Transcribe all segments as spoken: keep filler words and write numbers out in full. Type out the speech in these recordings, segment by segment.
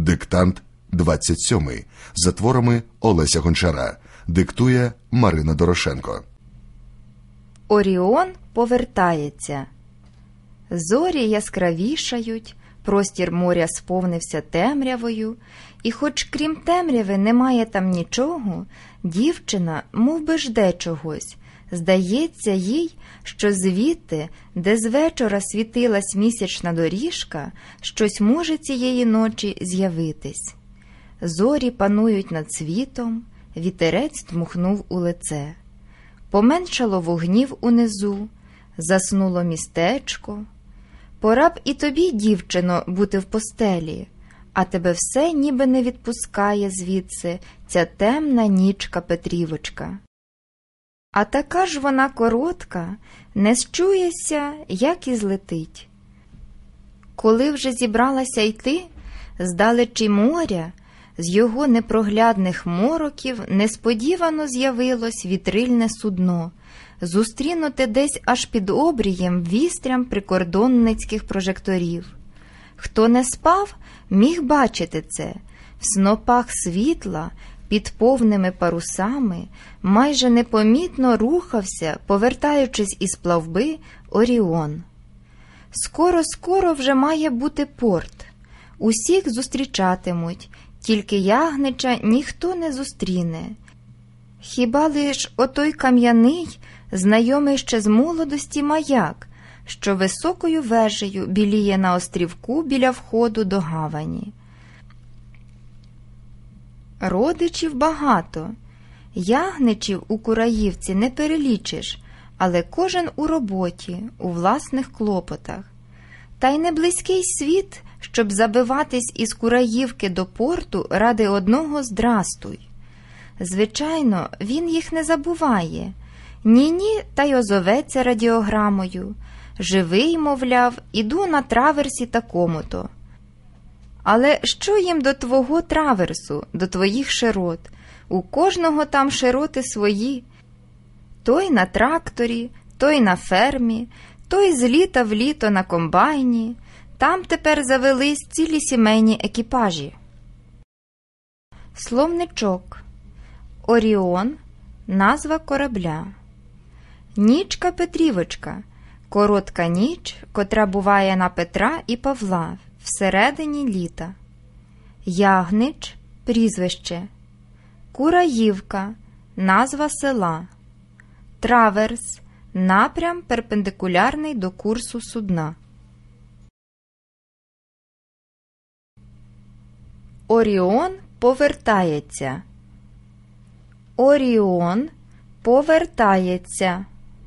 Диктант двадцять сьомий. За творами Олеся Гончара. Диктує Марина Дорошенко. Оріон повертається. Зорі яскравішають, простір моря сповнився темрявою, і хоч крім темряви немає там нічого, дівчина мов би жде чогось. Здається їй, що звідти, де з вечора світилась місячна доріжка, щось може цієї ночі з'явитись. Зорі панують над світом, вітерець дмухнув у лице. Поменшало вогнів унизу, заснуло містечко. Пора б і тобі, дівчино, бути в постелі, а тебе все ніби не відпускає звідси ця темна нічка Петрівочка. А така ж вона коротка, не счуєся, як і злетить. Коли вже зібралася йти, здалечі моря, з його непроглядних мороків несподівано з'явилось вітрильне судно, зустрінуте десь аж під обрієм вістрям прикордонницьких прожекторів. Хто не спав, міг бачити це. В снопах світла, під повними парусами, майже непомітно рухався, повертаючись із плавби, Оріон. Скоро-скоро вже має бути порт. Усіх зустрічатимуть, тільки ягнича ніхто не зустріне. Хіба лиш отой кам'яний, знайомий ще з молодості маяк, що високою вежею біліє на острівку біля входу до гавані. Родичів багато. Ягничів у Кураївці не перелічиш, але кожен у роботі, у власних клопотах. Та й не близький світ, щоб забиватись із Кураївки до порту ради одного «здрастуй». Звичайно, він їх не забуває. Ні-ні, та й озоветься радіограмою. Живий, мовляв, іду на траверсі такому-то. Але що їм до твого траверсу, до твоїх широт? У кожного там широти свої. Той на тракторі, той на фермі, той з літа в літо на комбайні. Там тепер завелись цілі сімейні екіпажі. Словничок. Оріон – назва корабля. Нічка Петрівочка – коротка ніч, котра буває на Петра і Павла всередині літа. Ягнич – прізвище. Кураївка – назва села. Траверс – напрям, перпендикулярний до курсу судна. Оріон повертається. Оріон повертається.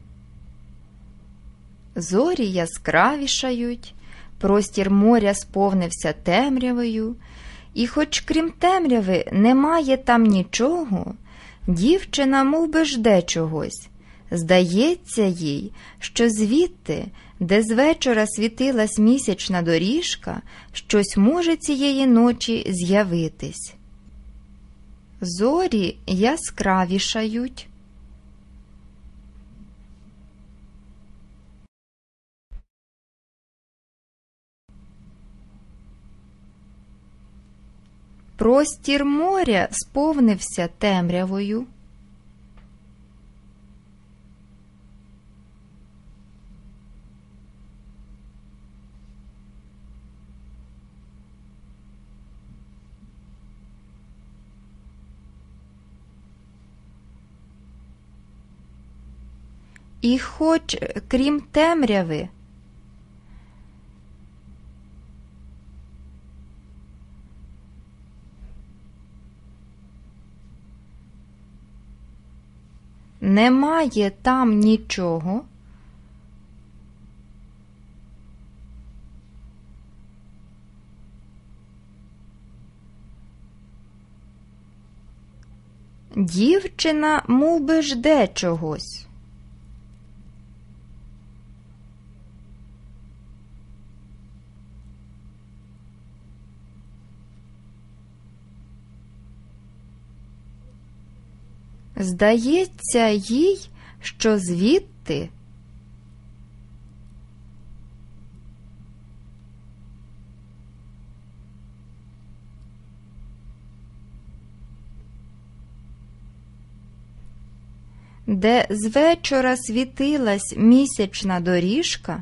Зорі яскравішають, простір моря сповнився темрявою, і хоч крім темряви немає там нічого, дівчина мов би жде чогось. Здається їй, що звідти, де з вечора світилась місячна доріжка, щось може цієї ночі з'явитись. Зорі яскравішають. Простір моря сповнився темрявою. І хоч, крім темряви, немає там нічого, дівчина мов би жде чогось. Здається їй, що звідти де з вечора світилась місячна доріжка,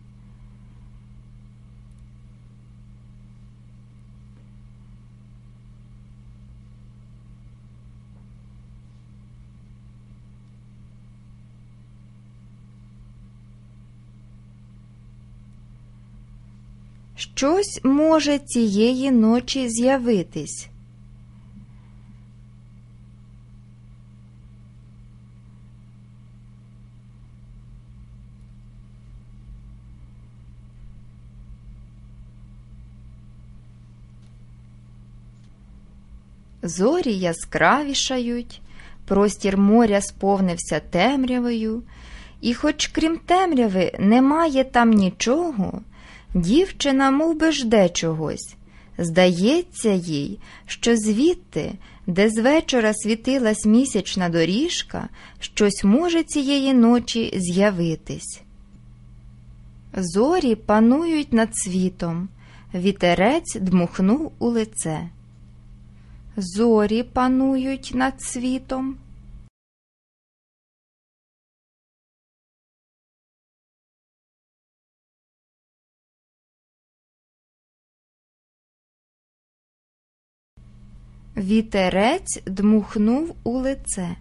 щось може цієї ночі з'явитись. Зорі яскравішають, простір моря сповнився темрявою, і хоч крім темряви немає там нічого, дівчина мов би жде чогось. Здається їй, що звідти, де з вечора світилась місячна доріжка, щось може цієї ночі з'явитись. Зорі панують над світом, вітерець дмухнув у лице. Зорі панують над світом. Вітерець дмухнув у лице.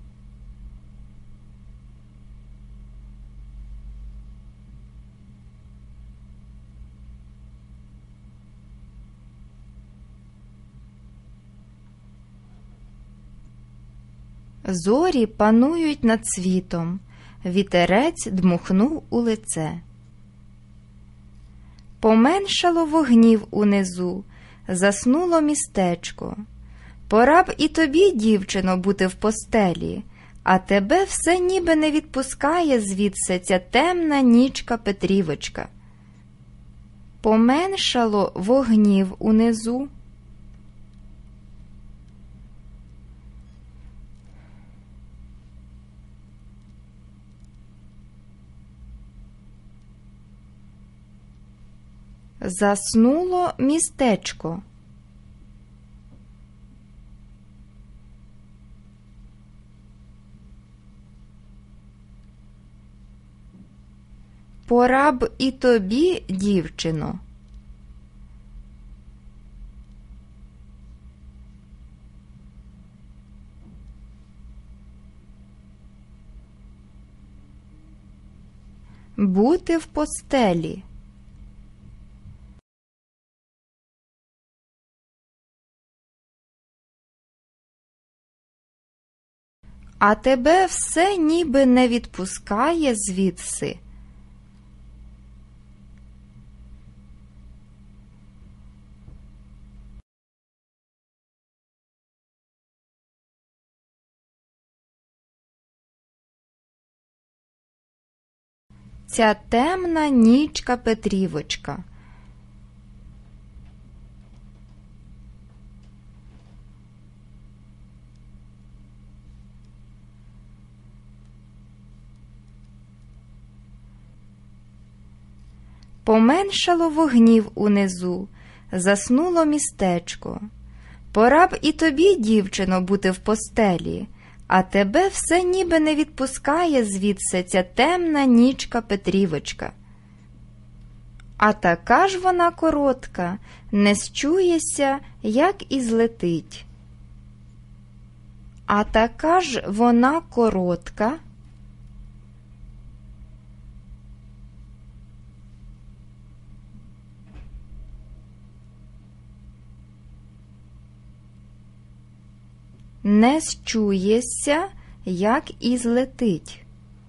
Зорі панують над світом, вітерець дмухнув у лице. Поменшало вогнів унизу, заснуло містечко. Пора б і тобі, дівчино, бути в постелі, а тебе все ніби не відпускає звідси ця темна нічка Петрівочка. Поменшало вогнів унизу. Заснуло містечко. Пора б і тобі, дівчино. Бути в постелі. А тебе все ніби не відпускає звідси. Ця темна нічка Петрівочка. Поменшало вогнів унизу, заснуло містечко. Пора б і тобі, дівчино, бути в постелі, а тебе все ніби не відпускає звідси ця темна нічка Петрівочка. А така ж вона коротка, не счуєся, як і злетить. А така ж вона коротка, не счуєшся, як і злетить.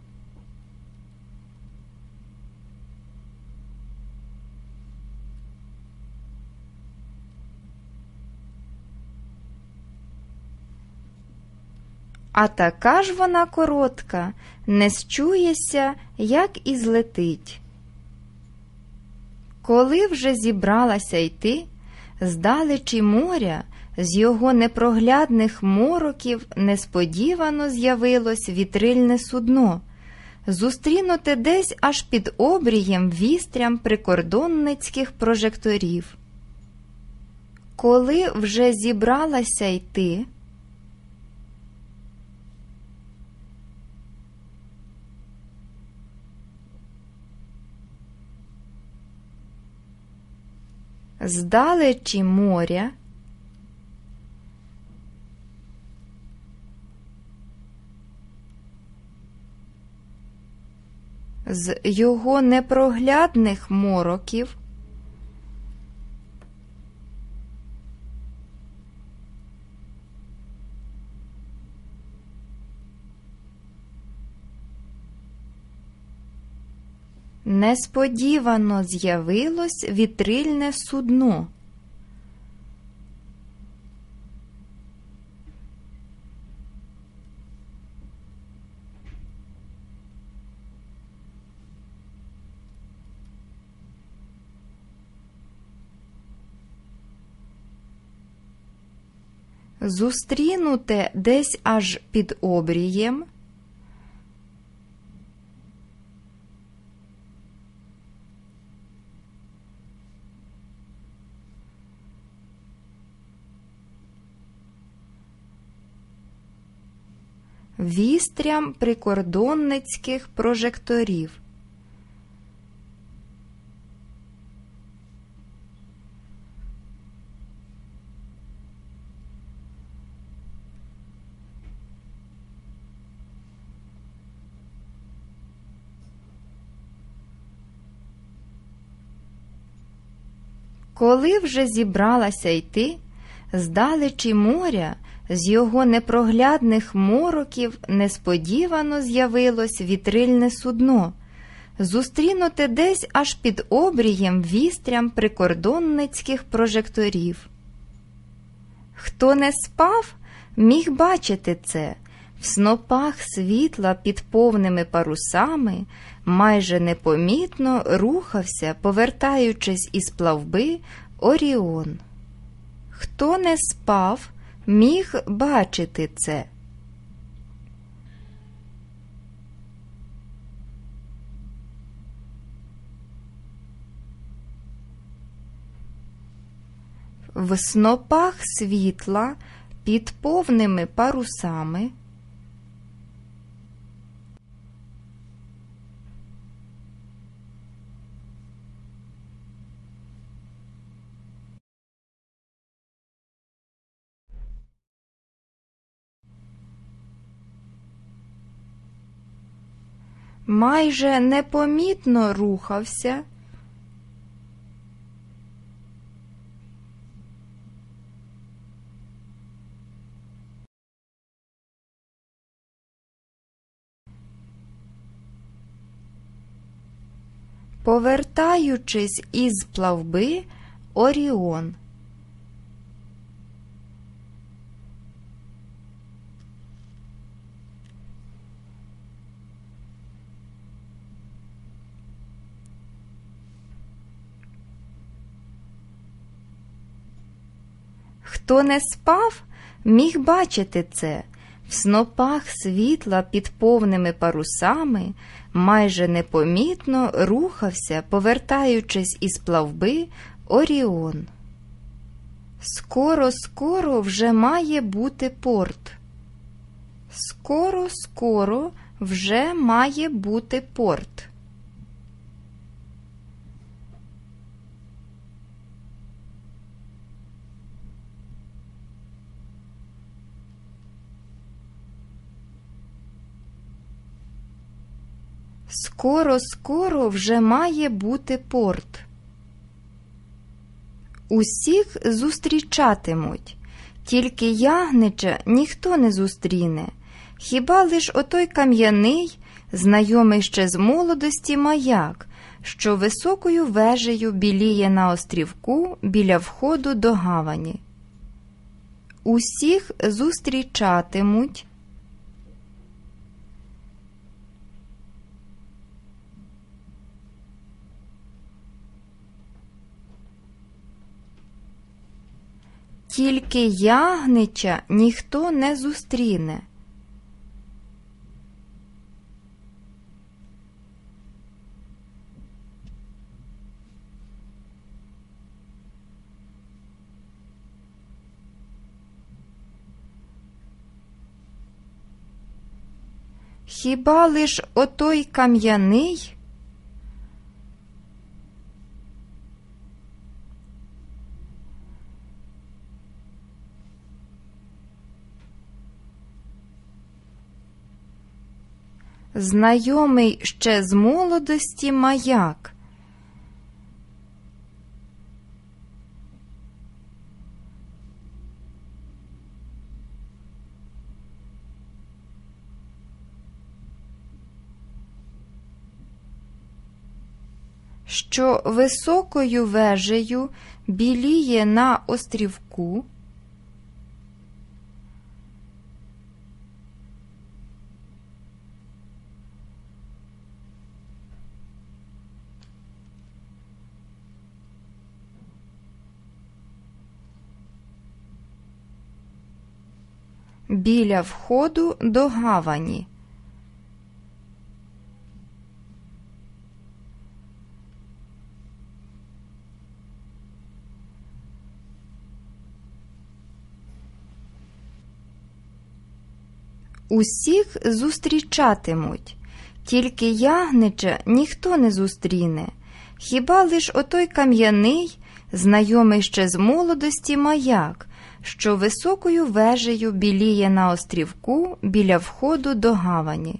А така ж вона коротка, не счуєшся, як і злетить. Коли вже зібралася йти, здалечі моря, з його непроглядних мороків несподівано з'явилось вітрильне судно, зустрінуте десь аж під обрієм вістрям прикордонницьких прожекторів. Коли вже зібралася йти, Здалечі моря з його непроглядних мороків несподівано з'явилось вітрильне судно. Зустрінуте десь аж під обрієм, вістрям прикордонницьких прожекторів. Коли вже зібралася йти, здалечі моря, з його непроглядних мороків несподівано з'явилось вітрильне судно, зустрінуте десь аж під обрієм вістрям прикордонницьких прожекторів. Хто не спав, міг бачити це. В снопах світла під повними парусами майже непомітно рухався, повертаючись із плавби, Оріон. Хто не спав, міг бачити це. В снопах світла під повними парусами майже непомітно рухався повертаючись із плавби, Оріон. Хто не спав, міг бачити це. В снопах світла під повними парусами майже непомітно рухався, повертаючись із плавби, Оріон. Скоро-скоро вже має бути порт. Скоро-скоро вже має бути порт. Скоро-скоро вже має бути порт. Усіх зустрічатимуть, тільки ягнича ніхто не зустріне, хіба лиш отой кам'яний, знайомий ще з молодості маяк, що високою вежею біліє на острівку біля входу до гавані. Усіх зустрічатимуть, тільки ягнича ніхто не зустріне. Хіба лиш отой кам'яний, . знайомий ще з молодості маяк. Що високою вежею біліє на острівку, біля входу до гавані. Усіх зустрічатимуть, тільки ягнича ніхто не зустріне, хіба лиш отой кам'яний, знайомий ще з молодості маяк, що високою вежею біліє на острівку біля входу до гавані.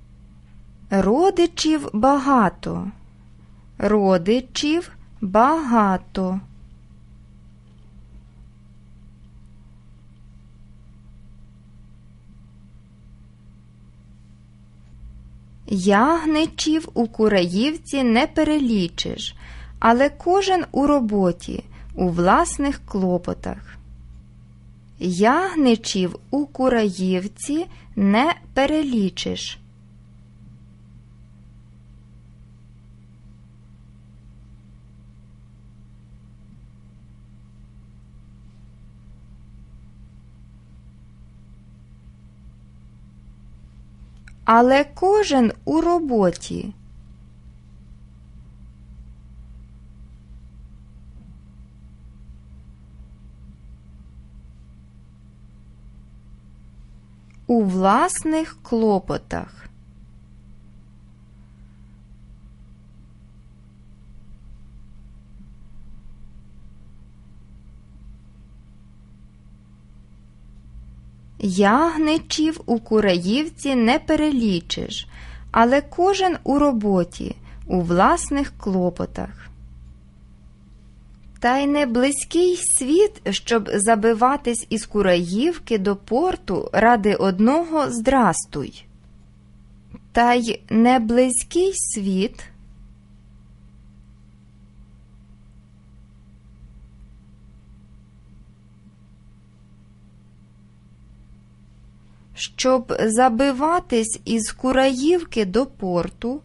Родичів багато, родичів багато. Ягничів у Кураївці не перелічиш, але кожен у роботі, у власних клопотах. Ягничів у Кураївці не перелічиш. Але кожен у роботі. У власних клопотах. Ягничів у Кураївці не перелічиш, але кожен у роботі, у власних клопотах. Та й не близький світ, щоб забиватись із Кураївки до порту ради одного здрастуй. Та й не близький світ, щоб забиватись із Кураївки до порту,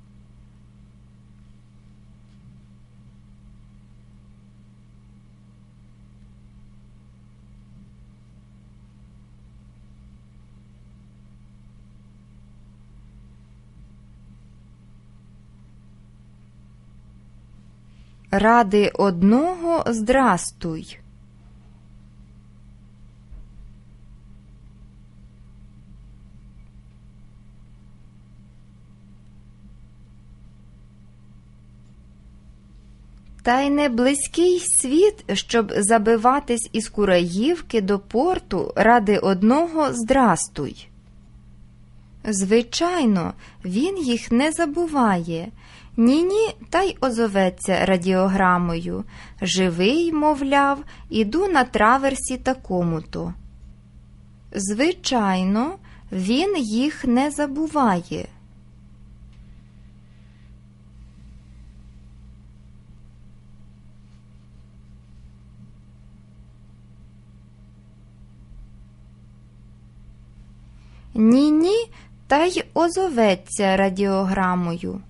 ради одного здрастуй. Та й не близький світ, щоб забиватись із Кураївки до порту ради одного здрастуй. Звичайно, він їх не забуває. Ні-ні, та й озоветься радіограмою. Живий, мовляв, іду на траверсі такому-то. Звичайно, він їх не забуває. Ні-ні, та й озоветься радіограмою.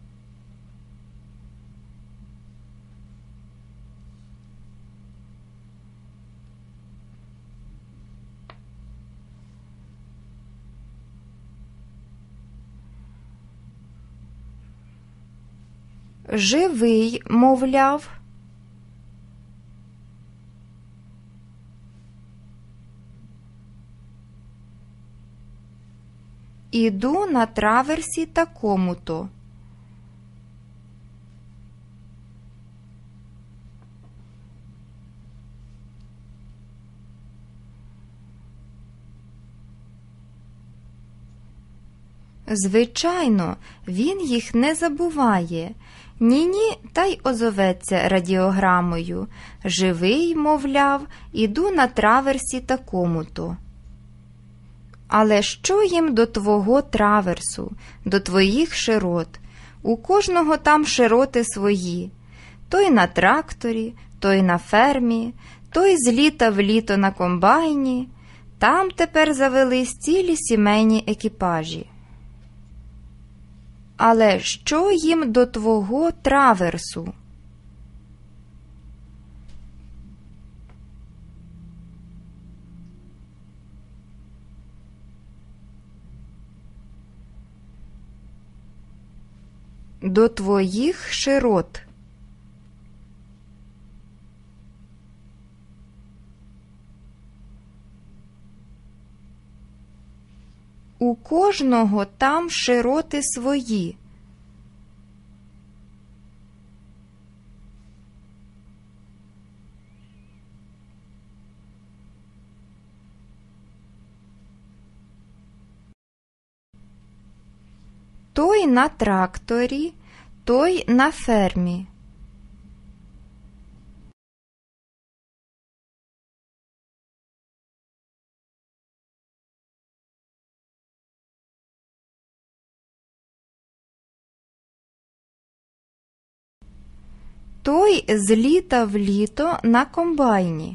Живий, мовляв. Іду на траверсі такому-то. Звичайно, він їх не забуває. Ні-ні, та й озоветься радіограмою. Живий, мовляв, іду на траверсі такому-то. Але що їм до твого траверсу, до твоїх широт? У кожного там широти свої. Той на тракторі, той на фермі, той з літа в літо на комбайні. Там тепер завелись цілі сімейні екіпажі. Але що їм до твого траверсу? До твоїх широт. У кожного там широти свої. Той на тракторі, той на фермі. Той з літа в літо на комбайні.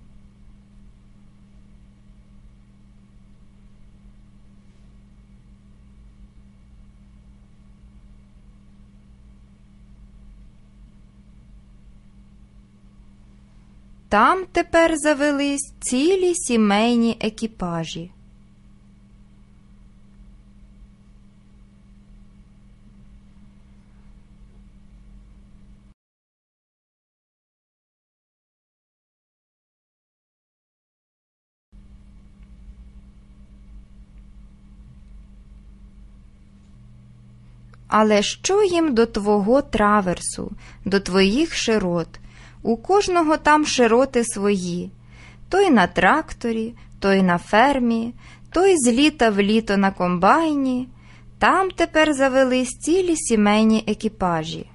Там тепер завелись цілі сімейні екіпажі. Але що їм до твого траверсу, до твоїх широт? У кожного там широти свої. Той на тракторі, той на фермі, той з літа в літо на комбайні. Там тепер завелись цілі сімейні екіпажі.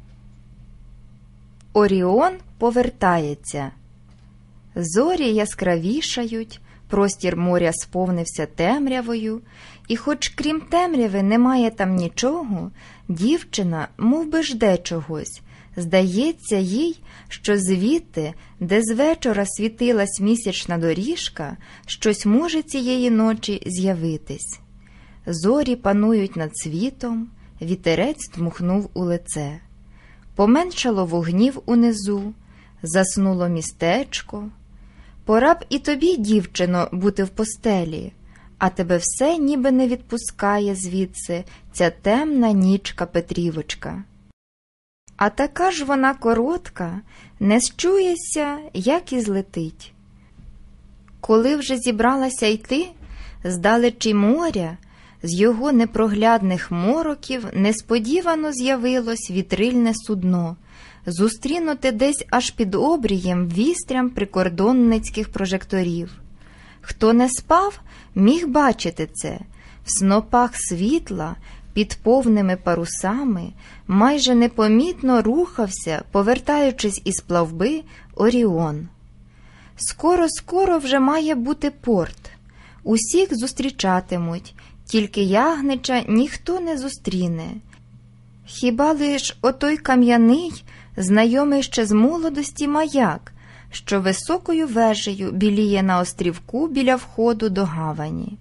Оріон повертається. Зорі яскравішають, простір моря сповнився темрявою, і хоч крім темряви немає там нічого, дівчина мов би жде чогось. Здається їй, що звідти, де з вечора світилась місячна доріжка, щось може цієї ночі з'явитись. Зорі панують над світом, вітерець дмухнув у лице. Поменшало вогнів унизу, заснуло містечко. Пора б і тобі, дівчино, бути в постелі, а тебе все ніби не відпускає звідси ця темна нічка Петрівочка. А така ж вона коротка, не счуєшся, як і злетить. Коли вже зібралася йти, здалечі моря, з його непроглядних мороків несподівано з'явилось вітрильне судно, зустрінуте десь аж під обрієм вістрям прикордонницьких прожекторів. Хто не спав, міг бачити це. В снопах світла, під повними парусами, майже непомітно рухався, повертаючись із плавби, Оріон. Скоро-скоро вже має бути порт. Усіх зустрічатимуть, тільки ягнича ніхто не зустріне. Хіба лиш отой кам'яний, знайомий ще з молодості маяк, що високою вежею біліє на острівку біля входу до гавані.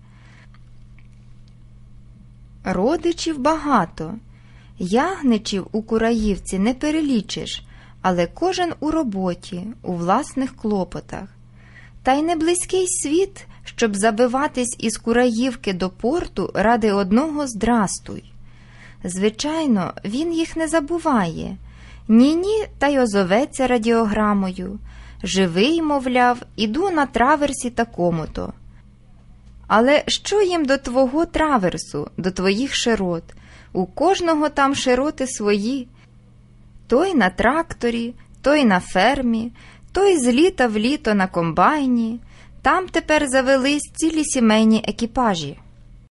Родичів багато. Ягничів у Кураївці не перелічиш, але кожен у роботі, у власних клопотах. Та й не близький світ, щоб забиватись із Кураївки до порту ради одного «здрастуй». Звичайно, він їх не забуває. Ні-ні, та й озоветься радіограмою. Живий, мовляв, іду на траверсі такому-то. Але що їм до твого траверсу, до твоїх широт? У кожного там широти свої. Той на тракторі, той на фермі, той з літа в літо на комбайні. Там тепер завелись цілі сімейні екіпажі.